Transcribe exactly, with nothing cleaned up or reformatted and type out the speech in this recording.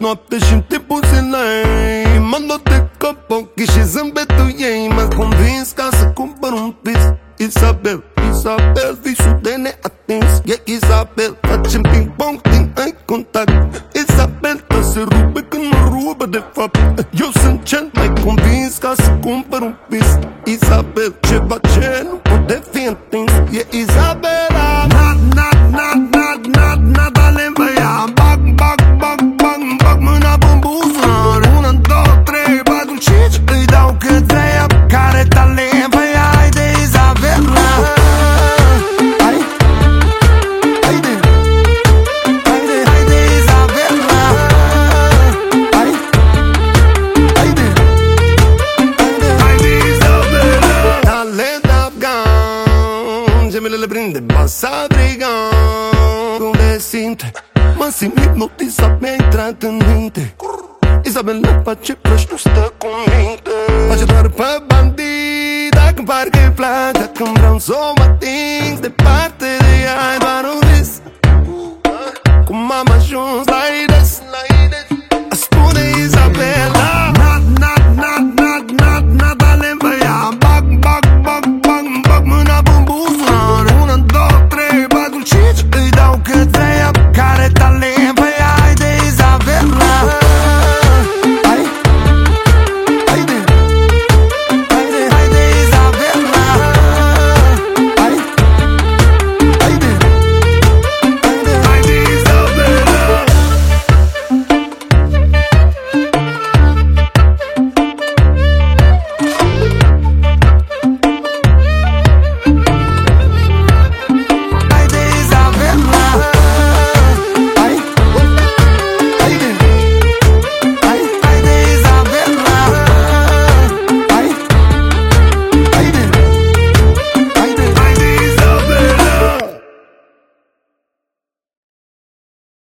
noapte și-mi timpul zilei. M-am luat de cap ochii și zâmbetul ei m-a convins ca să cumpăr un vis. Isabel, Isabel, visul de neatins. E Isabel, facem ping-pong din eye contact. Isabel, ta se rupe când mă rupă de fapt. Eu sunt cel mai convins ca să cumpăr un vis. Isabel, ceva ce nu poate fi întins. E Isabela. Nad, nad, nad, nad, nad, nada le văia. Bag, bag, bag, bag, bag mâna pe buzunar. Una, două, trei, patru, cinci. Îi dau cât vrea, care talent văia. Haide Isabela. Hai, haide, haide, haide Isabela. Hai, haide, haide, haide Isabela. Talent afgan, gemelele prinde basa brigan. Cum le simte, mă simt hipnotizat, mi-a intrat în minte. Isabela face plăci, nu stă cu minte. Face doar pe bandit, dacă parcă-i place. Dacă-mi vreau să o ating departe de ea, e doar un vis. Cum am ajuns la